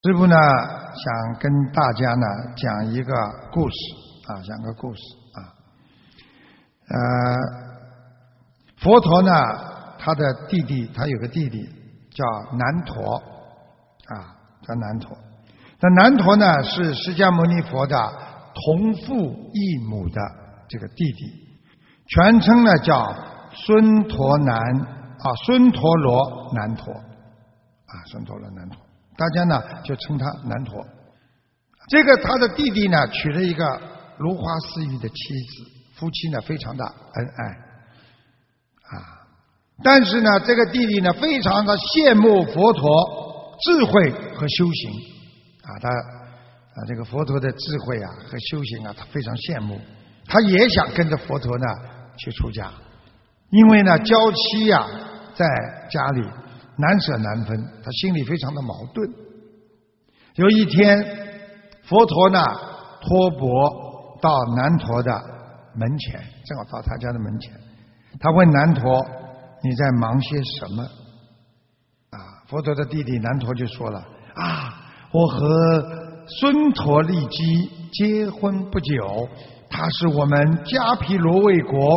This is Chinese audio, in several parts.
师父呢想跟大家呢讲一个故事啊，讲个故事啊。佛陀呢，他的弟弟，他有个弟弟叫难陀啊，叫难陀。那难陀呢是释迦牟尼佛的同父异母的这个弟弟，全称呢叫孙陀难啊，孙陀罗难陀啊，孙陀罗难陀。大家呢就称他难陀。这个他的弟弟呢娶了一个如花似玉的妻子，夫妻呢非常的恩爱啊。但是呢这个弟弟呢非常的羡慕佛陀智慧和修行啊，他这个佛陀的智慧啊和修行啊他非常羡慕，他也想跟着佛陀呢去出家，因为呢娇妻啊在家里难舍难分，他心里非常的矛盾。有一天佛陀呢托钵到难陀的门前，正好到他家的门前，他问难陀你在忙些什么啊？佛陀的弟弟难陀就说了啊，我和孙陀利基结婚不久，她是我们迦毗罗卫国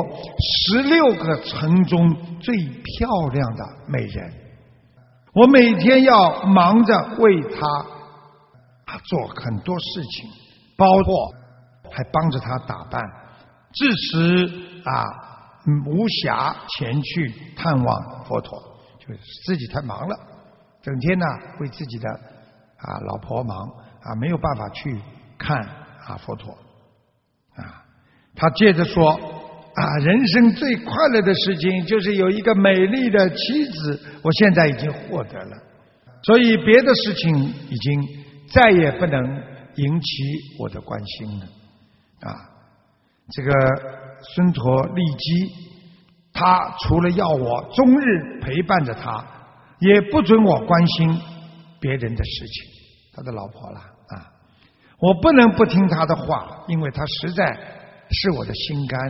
16个城中最漂亮的美人，我每天要忙着为她做很多事情，包括还帮着她打扮，致使无暇前去探望佛陀，就是自己太忙了，整天呢为自己的老婆忙没有办法去看佛陀啊。他接着说人生最快乐的事情就是有一个美丽的妻子，我现在已经获得了，所以别的事情已经再也不能引起我的关心了啊。这个孙陀利基他除了要我终日陪伴着他，也不准我关心别人的事情，他的老婆了啊，我不能不听他的话，因为他实在是我的心肝。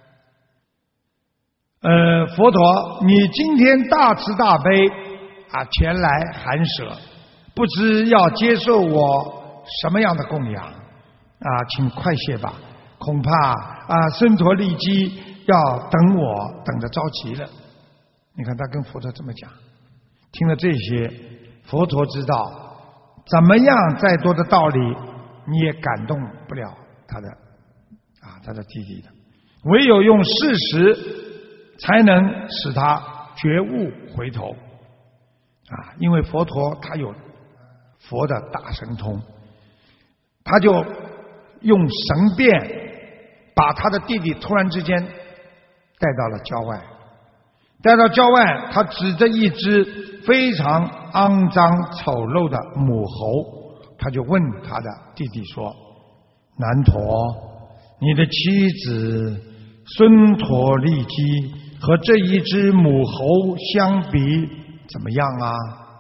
佛陀，你今天大慈大悲前来寒舍，不知要接受我什么样的供养请快些吧，恐怕孙陀利基要等我等得着急了。你看他跟佛陀这么讲，听了这些，佛陀知道怎么样再多的道理你也感动不了他的弟弟的，唯有用事实才能使他觉悟回头因为佛陀他有佛的大神通，他就用神变把他的弟弟突然之间带到了郊外，带到郊外，他指着一只非常肮脏丑陋的母猴，他就问他的弟弟说，难陀，你的妻子孙陀利基和这一只母猴相比怎么样啊？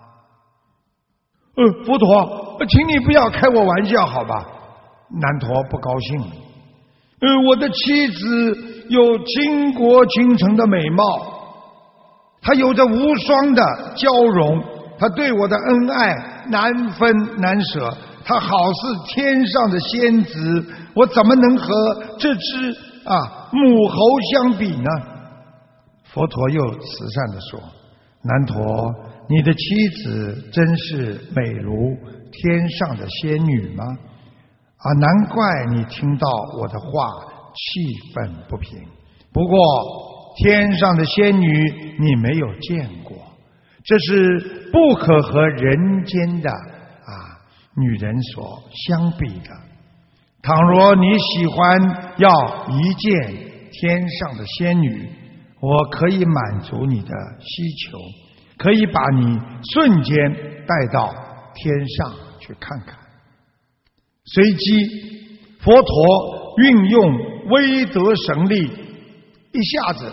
佛陀，请你不要开我玩笑好吧？难陀不高兴了。我的妻子有倾国倾城的美貌，她有着无双的娇容，她对我的恩爱难分难舍，她好似天上的仙子，我怎么能和这只母猴相比呢？佛陀又慈善地说，难陀，你的妻子真是美如天上的仙女吗？难怪你听到我的话气愤不平，不过天上的仙女你没有见过，这是不可和人间的女人所相比的。倘若你喜欢要一见天上的仙女，我可以满足你的需求，可以把你瞬间带到天上去看看。随即佛陀运用威德神力，一下子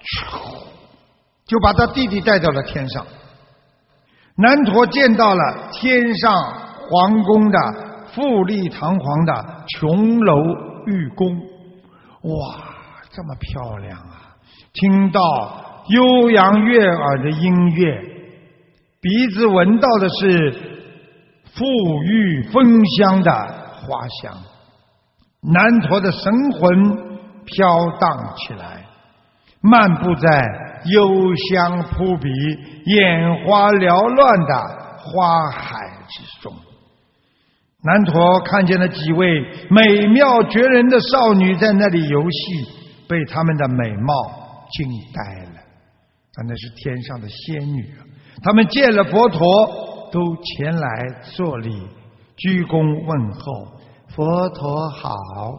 就把他弟弟带到了天上。难陀见到了天上皇宫的富丽堂皇的琼楼玉宫，哇，这么漂亮听到悠扬悦耳的音乐，鼻子闻到的是馥郁芬香的花香。南陀的神魂飘荡起来，漫步在幽香扑鼻、眼花缭乱的花海之中。南陀看见了几位美妙绝人的少女在那里游戏，被她们的美貌惊呆了。那是天上的仙女啊！她们见了佛陀，都前来作礼，鞠躬问候：“佛陀好。”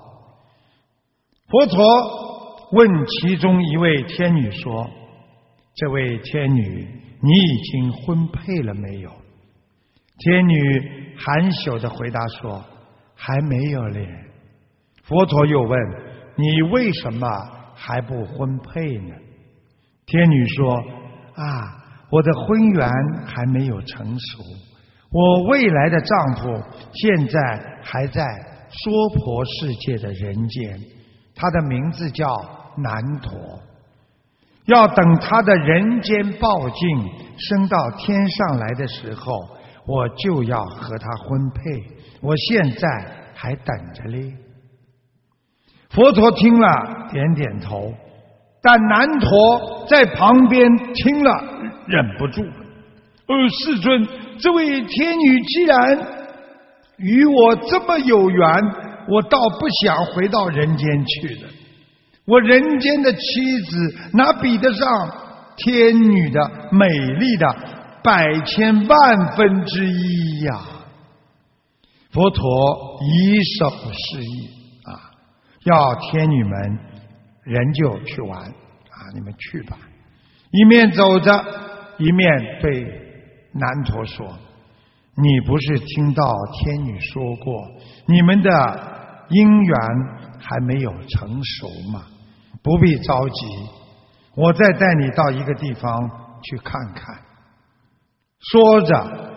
佛陀问其中一位天女说：“这位天女，你已经婚配了没有？”天女含羞地回答说：“还没有嘞。”佛陀又问：“你为什么还不婚配呢？”天女说：“啊，我的婚缘还没有成熟，我未来的丈夫现在还在娑婆世界的人间，他的名字叫南陀。要等他的人间报尽升到天上来的时候，我就要和他婚配，我现在还等着嘞。”佛陀听了点点头，但南陀在旁边听了忍不住：“世尊，这位天女既然与我这么有缘，我倒不想回到人间去了。我人间的妻子哪比得上天女的美丽的百千万分之一呀？”佛陀以手示意要天女们人就去玩你们去吧。一面走着，一面对南陀说：“你不是听到天女说过，你们的姻缘还没有成熟吗？不必着急，我再带你到一个地方去看看。”说着，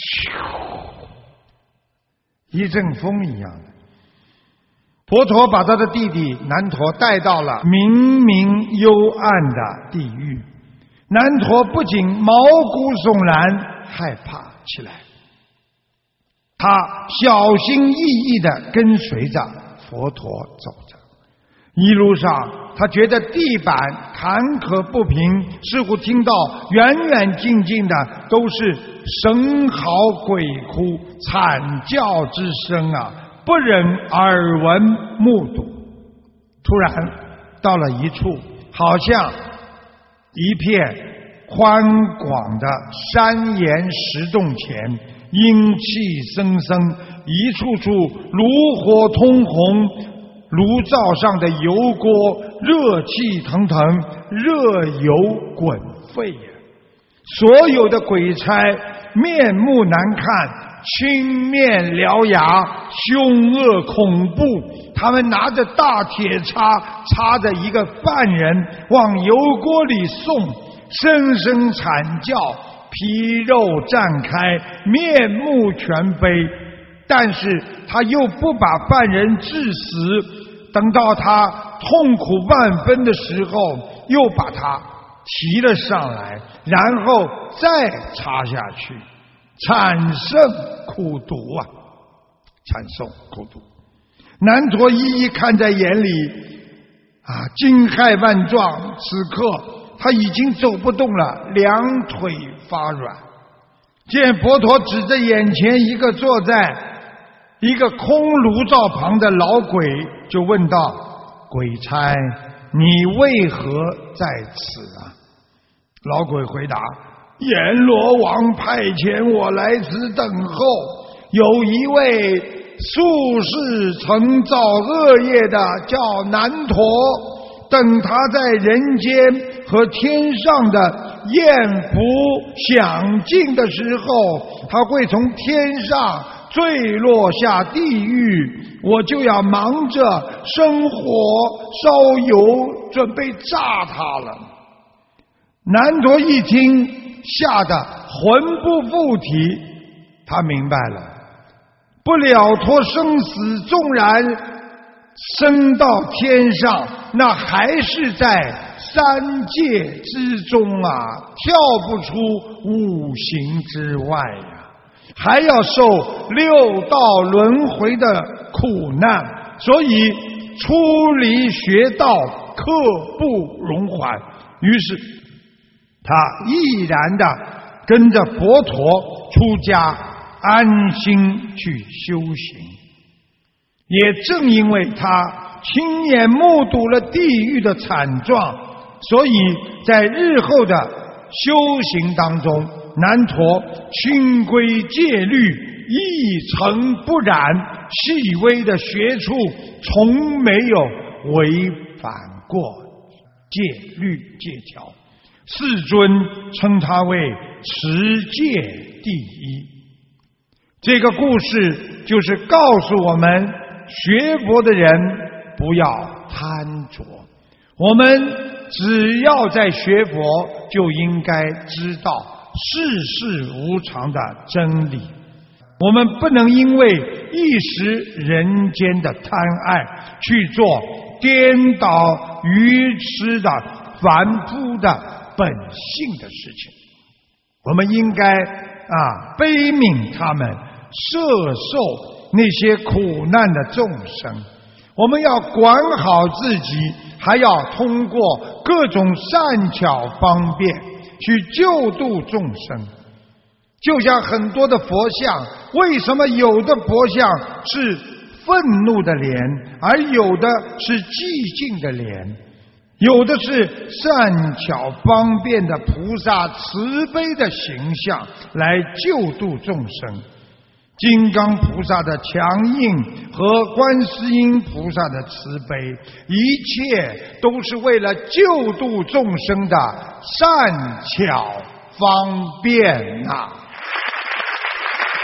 一阵风一样的，佛陀把他的弟弟南陀带到了明明幽暗的地狱。南陀不仅毛骨悚然，害怕起来。他小心翼翼地跟随着佛陀走着，一路上他觉得地板坎坷不平，似乎听到远远近近的都是神嚎鬼哭、惨叫之声不忍耳闻目睹。突然到了一处，好像一片宽广的山岩石洞前，阴气森森，一处处炉火通红，炉灶上的油锅热气腾腾，热油滚沸。所有的鬼差面目难看，青面獠牙，凶恶恐怖。他们拿着大铁叉，插着一个犯人往油锅里送，声声惨叫，皮肉绽开，面目全非。但是他又不把犯人致死，等到他痛苦万分的时候，又把他提了上来，然后再插下去，产生苦毒产生苦毒。南陀一一看在眼里惊骇万状。此刻他已经走不动了，两腿发软。见佛陀指着眼前一个坐在一个空炉灶旁的老鬼，就问道：“鬼差，你为何在此老鬼回答：“阎罗王派遣我来此等候，有一位宿世曾造恶业的叫南陀，等他在人间和天上的艳福享尽的时候，他会从天上坠落下地狱，我就要忙着生火烧油，准备炸他了。”南陀一听，吓得魂不附体。他明白了，不了脱生死，纵然升到天上，那还是在三界之中跳不出五行之外还要受6道轮回的苦难，所以出离学道刻不容缓。于是他毅然的跟着佛陀出家，安心去修行。也正因为他亲眼目睹了地狱的惨状，所以在日后的修行当中，南陀清规戒律一尘不染，细微的学处从没有违反过戒律戒条。世尊称他为持戒第一。这个故事就是告诉我们，学佛的人不要贪着。我们只要在学佛，就应该知道世事无常的真理。我们不能因为一时人间的贪爱，去做颠倒愚痴的凡夫的本性的事情。我们应该悲悯他们，摄受那些苦难的众生。我们要管好自己，还要通过各种善巧方便去救度众生。就像很多的佛像，为什么有的佛像是愤怒的脸，而有的是寂静的脸？有的是善巧方便的菩萨慈悲的形象来救度众生。金刚菩萨的强硬和观世音菩萨的慈悲，一切都是为了救度众生的善巧方便啊！